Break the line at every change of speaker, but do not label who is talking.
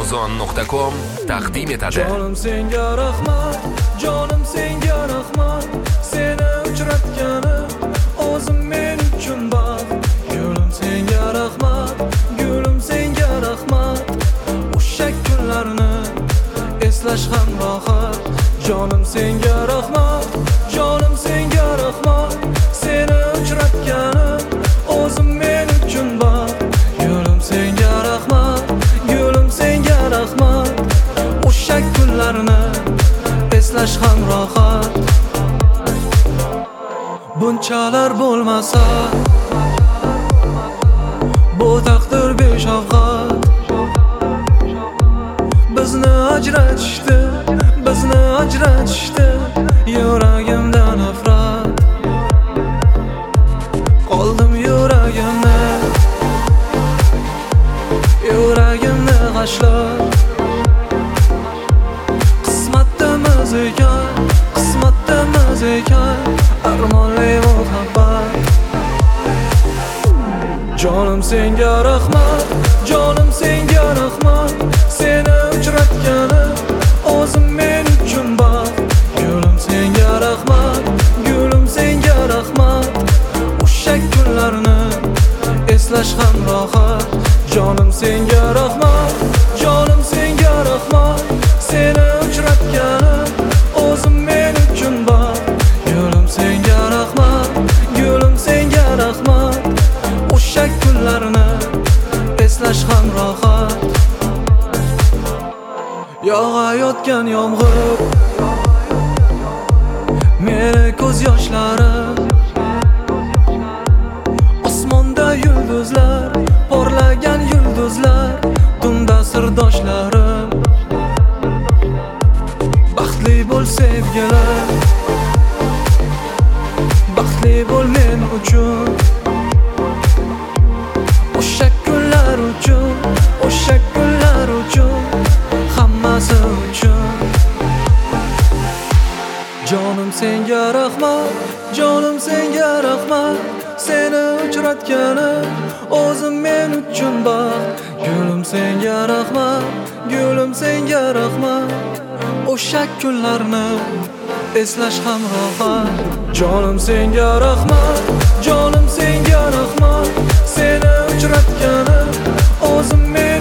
Amazon.com taqdim etadi.
Jonim senga rahmat, jonim senga rahmat, seni uchratganim o'zim men uchun baxt. Gulim senga rahmat, gulim senga rahmat, o'sha kunlarni eslash ham rohat. Jonim senga rahmat, jonim senga rahmat, seni uchratganim o'zim men uchun baxt. Gulim senga rahmat, gulim senga rahmat, o'sha kunlarni eslash ham rohat. Bunchalar bo'lmasa bu taqdir beshafqat. Bizni ajratishdi, bizni ajratishdi, yuragimda nafrat. Qoldim yuragimni g'ashlab. Qismatimiz ekan, qismatimiz ekan, armonli muhabbat. Jonim senga rahmat, jonim senga rahmat, seni uchratganim o'zim men uchun baxt. Gulim senga rahmat, gulim senga rahmat, o'sha kunlarni eslash ham rohat. Jonim senga rahmat, jonim senga rahmat, seni uchratganim o'zim men uchun baxt. Gulim senga rahmat, gulim senga rahmat, o'sha kunlarni eslash ham rohat. Yog'ayotgan yomg'ir, meni ko'z yoshlarim, osmonda yulduzlar, porlagan yulduzlar, tunda sirdoshlarim. Baxtli bo'l sevgilar, baxtli bo'l men uchun, o'sha kunlar uchun, o'sha kunlar uchun, hammasi uchun. Jonim senga rahmat, jonim senga rahmat, seni uchratganim o'zim men uchun baxt. Gulim senga rahmat, gulim senga rahmat, o'sha kunlarni eslash ham rohat. Jonim senga rahmat, jonim senga rahmat, seni uchratganim o'zim men